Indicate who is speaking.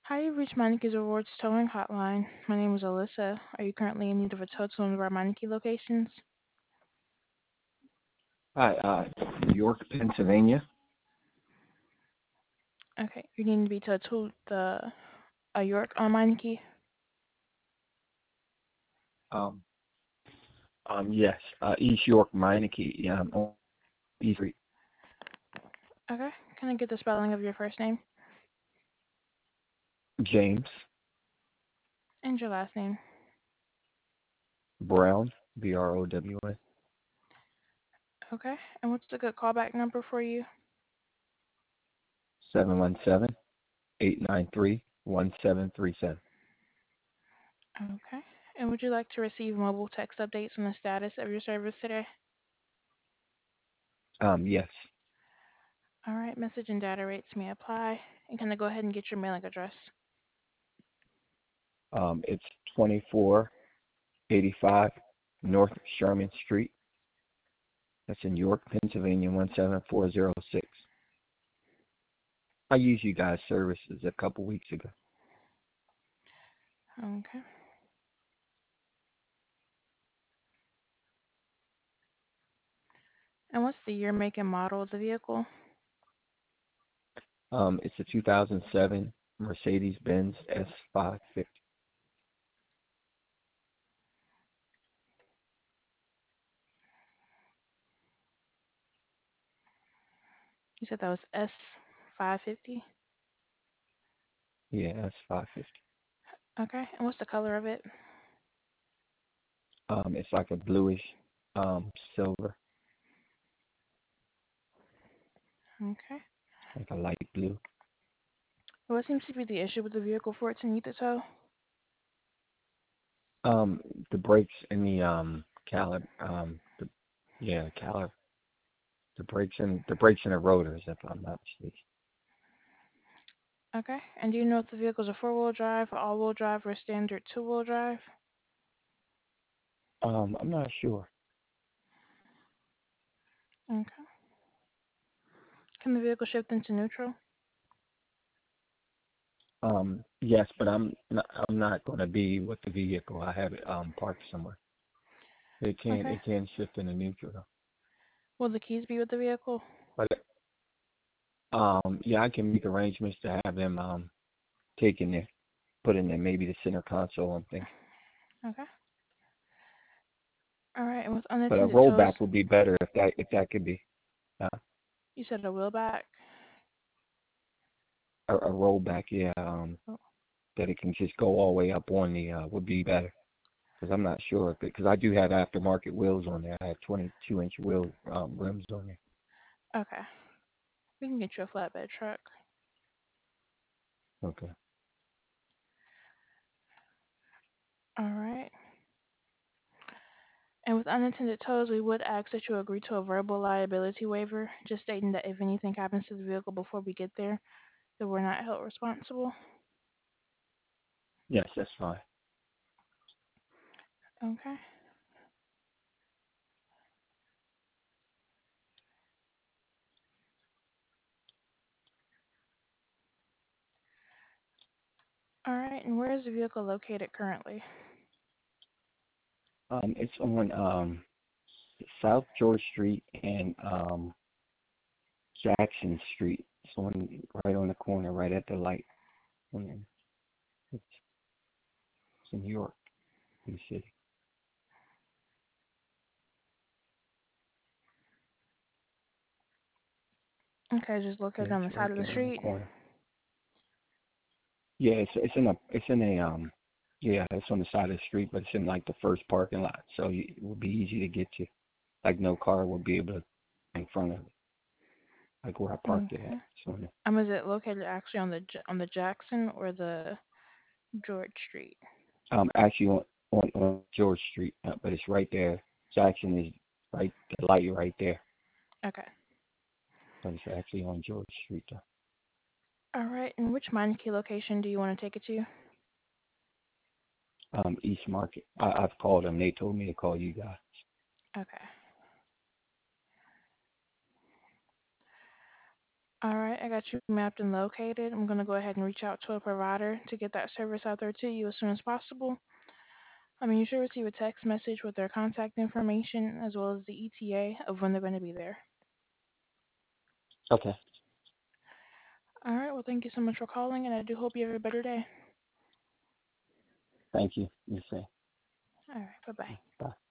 Speaker 1: Hi, you've reached Meineke Rewards Towing Hotline. My name is Alyssa. Are you currently in need of a tow to one of our Meineke locations?
Speaker 2: Hi, York, Pennsylvania.
Speaker 1: Okay, you need to be towed to the York on Meineke.
Speaker 2: Um, yes, East York, Meineke, on East Street.
Speaker 1: Okay, can I get the spelling of your first name
Speaker 2: James
Speaker 1: and your last name?
Speaker 2: Brown, Brown,
Speaker 1: Okay, and what's the good callback number for you?
Speaker 2: 717-893-1737.
Speaker 1: Okay, and would you like to receive mobile text updates on the status of your service today?
Speaker 2: Yes.
Speaker 1: All right, message and data rates may apply. And can I go ahead and get your mailing address?
Speaker 2: It's 2485 North Sherman Street. That's in York, Pennsylvania, 17406. I used you guys' services a couple weeks ago.
Speaker 1: Okay, and what's the year, make, and model of the vehicle?
Speaker 2: It's a 2007 Mercedes-Benz S550.
Speaker 1: You said that was S550.
Speaker 2: Yeah, S550.
Speaker 1: Okay, and what's the color of it?
Speaker 2: It's like a bluish silver,
Speaker 1: Okay.
Speaker 2: like a light blue.
Speaker 1: What seems to be the issue with the vehicle for it to need the tow?
Speaker 2: Um, the brakes and the calip, yeah, calip, the brakes and the rotors, if I'm not mistaken.
Speaker 1: Okay. And do you know if the vehicle's a four-wheel drive, all-wheel drive, or standard two-wheel drive?
Speaker 2: I'm not sure.
Speaker 1: Okay. Can the vehicle shift into neutral?
Speaker 2: Yes, but I'm not going to be with the vehicle. I have it parked somewhere. It can
Speaker 1: Okay.
Speaker 2: it can shift into neutral though.
Speaker 1: Will the keys be with the vehicle?
Speaker 2: But yeah, I can make arrangements to have them taken there, put in there, maybe the center console. I'm thinking.
Speaker 1: Okay. All right. And with
Speaker 2: But a
Speaker 1: unattended tows,
Speaker 2: rollback would be better if that could be
Speaker 1: you said a wheelback.
Speaker 2: a rollback. Yeah,
Speaker 1: Oh,
Speaker 2: that it can just go all the way up on the would be better because I'm not sure because I do have aftermarket wheels on there. I have 22-inch wheel rims on there.
Speaker 1: okay. We can get you a flatbed truck.
Speaker 2: Okay.
Speaker 1: All right. And with unattended tows, we would ask that you agree to a verbal liability waiver, just stating that if anything happens to the vehicle before we get there, that we're not held responsible.
Speaker 2: Yes, that's fine.
Speaker 1: Okay. All right. And where is the vehicle located currently?
Speaker 2: It's on South George Street and Jackson Street. It's on right on the corner, right at the light. And it's in New York, in the city.
Speaker 1: Okay, just
Speaker 2: Yeah,
Speaker 1: located on
Speaker 2: it's
Speaker 1: the side
Speaker 2: right
Speaker 1: of the
Speaker 2: there on the
Speaker 1: street.
Speaker 2: corner. Yeah, it's in a yeah, it's on the side of the street, but it's in like the first parking lot, so it will be easy to get to. Like no car will be able to in front of it, like where I parked it at.
Speaker 1: Okay.
Speaker 2: So
Speaker 1: Is it located actually on the on the Jackson or the George Street?
Speaker 2: actually on George Street, but it's right there. Jackson is right the light right there,
Speaker 1: Okay.
Speaker 2: but it's actually on George Street though.
Speaker 1: All right. And which Meineke location do you want to take it to?
Speaker 2: East Market. I've called them. They told me to call you guys.
Speaker 1: Okay. All right, I got you mapped and located. I'm going to go ahead and reach out to a provider to get that service out there to you as soon as possible. You should receive a text message with their contact information as well as the ETA of when they're going to be there.
Speaker 2: Okay.
Speaker 1: All right, well, thank you so much for calling, and I do hope you have a better day.
Speaker 2: Thank you. You say.
Speaker 1: All right, bye bye.
Speaker 2: Bye.